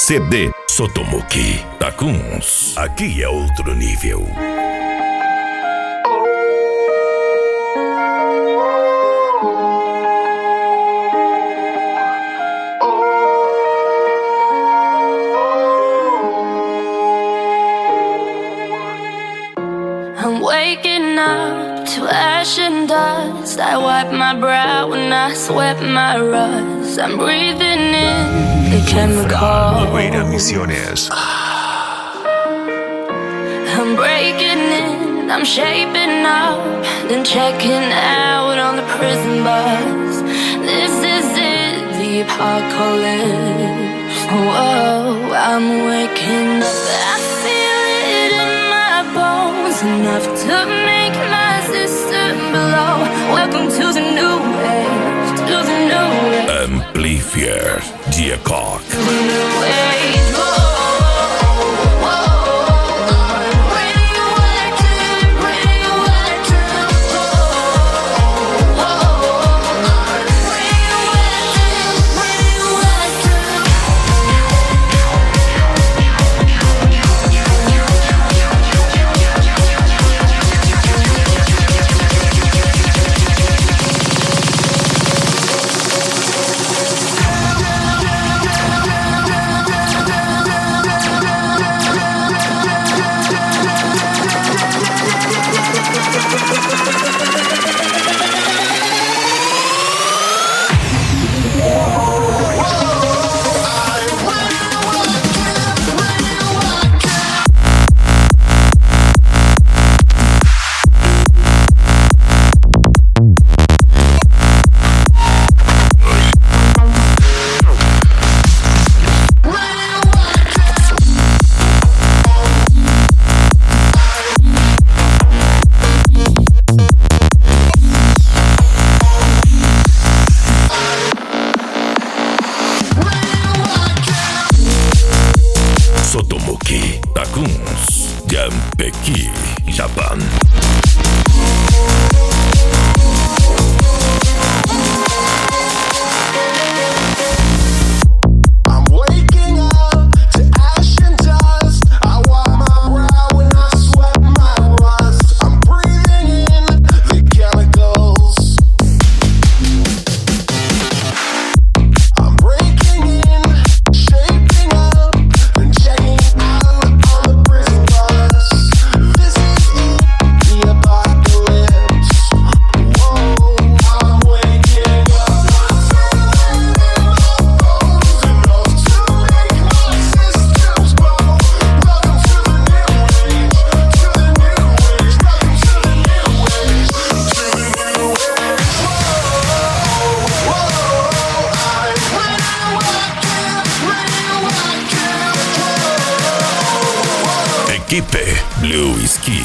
CD Sotomuki Takuns. Aqui é outro nível. I'm waking up to ash and dust. I wipe my brow when I sweat my rust. I'm breathing in the chemicals. Loira Misiones. I'm breaking in, I'm shaping up, then checking out on the prison bus. This is it, the apocalypse. Whoa, I'm waking up. I feel it in my bones, enough to make my system blow. Welcome to the new age, to the new age. Amplifier Diakok. To the new age. Sotomuki Takuns. Jampeki, Japan. Equipe Blue Ski.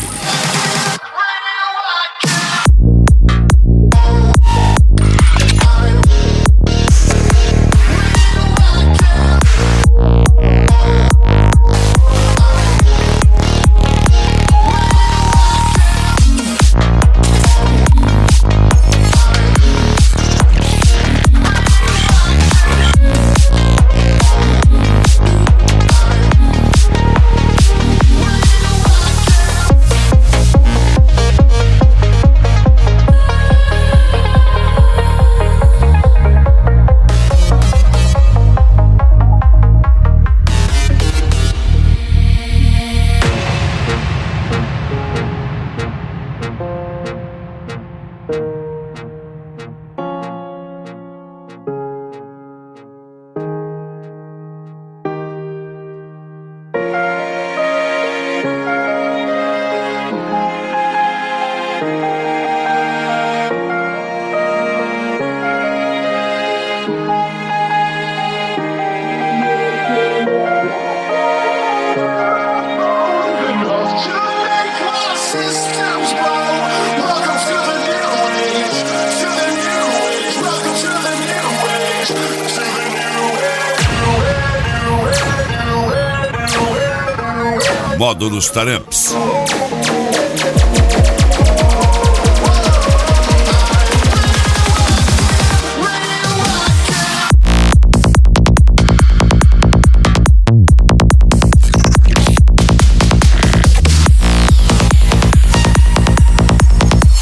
Módulos Taramps.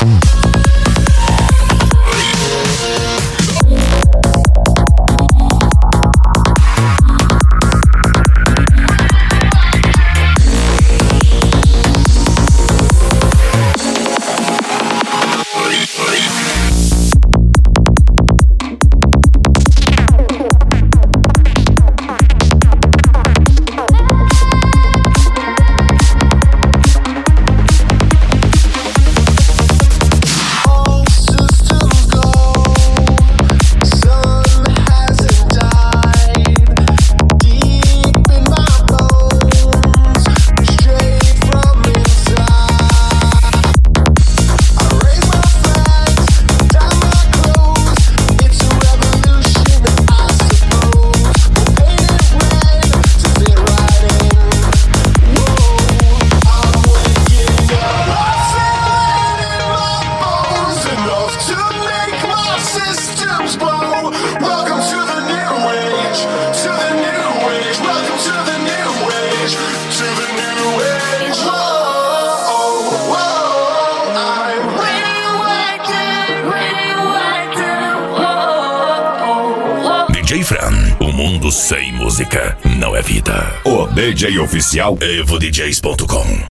DJ Fran, o mundo sem música não é vida. O DJ oficial EvoDJs.com.